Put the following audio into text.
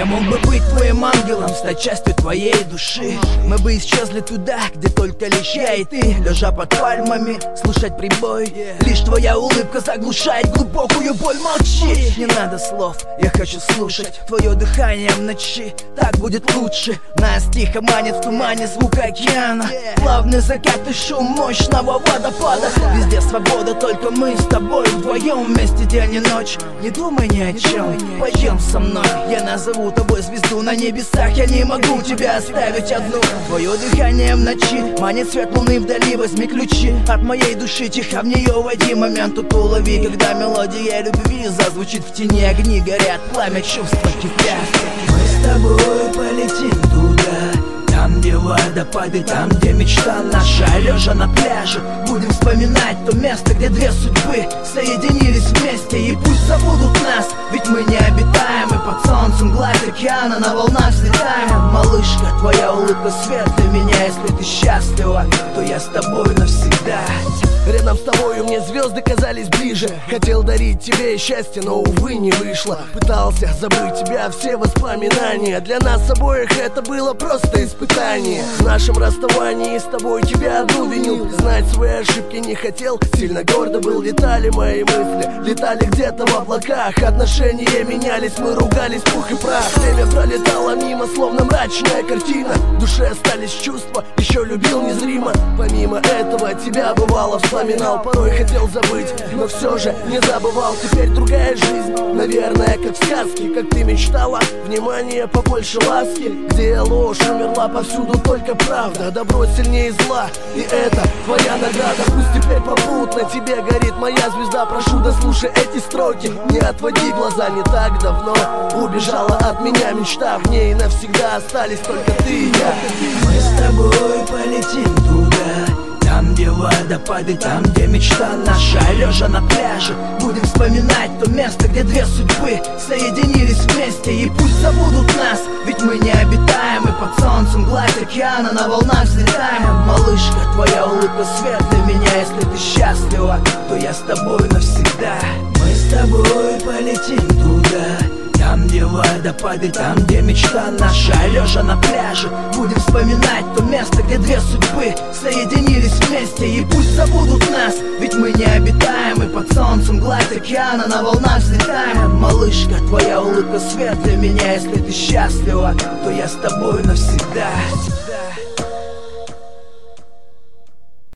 Я мог бы быть твоим ангелом, стать частью твоей души. Мы бы исчезли туда, где только лишь я и ты, лежа под пальмами, слушать прибой. Лишь твоя улыбка заглушает глубокую боль. Молчи, не надо слов, я хочу слушать твое дыхание в ночи. Так будет лучше. Нас тихо манит в тумане звук океана, плавный закат и шум мощного водопада. Везде свобода, только мы с тобой вдвоем, вместе день и ночь. Не думай ни о чем, пойдем со мной. Я назову тобой звезду на небесах. Я не могу тебя оставить одну. Твое дыхание в ночи манит свет луны вдали. Возьми ключи от моей души, тихо в нее войди. Момент тут улови, когда мелодия любви зазвучит в тени. Огни горят, пламя чувства кипят. Мы с тобой полетим туда, там, где водопады, там, где мечта наша. Лежа на пляже, будем вспоминать то место, где две судьбы соединились вместе. И пусть забудут нас, ведь мы необитаемы. Под солнцем гладь океана, на волнах взлетаем. Малышка, твоя улыбка свет для меня. Если ты счастлива, то я с тобой навсегда. Рядом с тобою мне звезды казались ближе. Хотел дарить тебе счастье, но, увы, не вышло. Пытался забыть тебя, все воспоминания. Для нас обоих это было просто испытание. В нашем расставании с тобой тебя одну винил. Знать свои ошибки не хотел, сильно гордо был. Летали мои мысли, летали где-то в облаках. Отношения менялись, мы ругались, пух и прах. Время пролетало мимо, словно мрачная картина. В душе остались чувства, еще любил незримо. Помимо этого тебя бывало вспоминал, порой хотел забыть, но все же не забывал. Теперь другая жизнь, наверное, как в сказке. Как ты мечтала, внимание, побольше ласки. Где ложь умерла, повсюду только правда. Добро сильнее зла, и это твоя награда. Пусть теперь попутно тебе горит моя звезда. Прошу, дослушай эти строки, не отводи глаза. Не так давно убежала от меня мечта, в ней навсегда остались только ты и я. Мы с тобой полетим туда, там, где водопады, там, где мечта наша. Лежа на пляже, будем вспоминать то место, где две судьбы соединились вместе. И пусть забудут нас, ведь мы необитаемы. Под солнцем гладь океана, на волнах взлетаем. Малышка, твоя улыбка свет для меня. Если ты счастлива, то я с тобой навсегда. Мы с тобой полетим туда, там, где водопады, там, где мечта наша. Лежа на пляже, будем вспоминать то место, где две судьбы соединились вместе. И пусть забудут нас, ведь мы необитаемы. Под солнцем гладь океана, на волнах взлетаем. Малышка, твоя улыбка свет для меня. Если ты счастлива, то я с тобой навсегда.